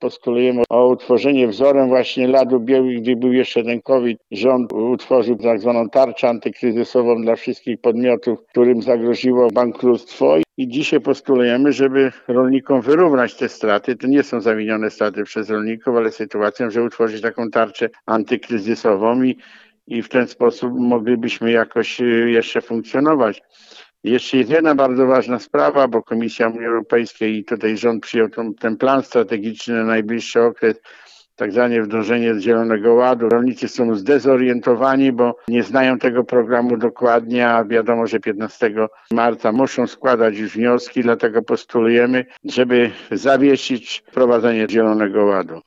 postulujemy o utworzenie wzorem właśnie lat ubiegłych, gdy był jeszcze ten COVID. Rząd utworzył tak zwaną tarczę antykryzysową dla wszystkich podmiotów, którym zagroziło bankructwo. I dzisiaj postulujemy, żeby rolnikom wyrównać te straty. To nie są zawinione straty przez rolników, ale sytuacją, że utworzyć taką tarczę antykryzysową i w ten sposób moglibyśmy jakoś jeszcze funkcjonować. Jeszcze jest jedna bardzo ważna sprawa, bo Komisja Unii Europejskiej i tutaj rząd przyjął ten plan strategiczny na najbliższy okres, tak zwane wdrożenie Zielonego Ładu. Rolnicy są zdezorientowani, bo nie znają tego programu dokładnie, a wiadomo, że 15 marca muszą składać już wnioski, dlatego postulujemy, żeby zawiesić wprowadzenie Zielonego Ładu.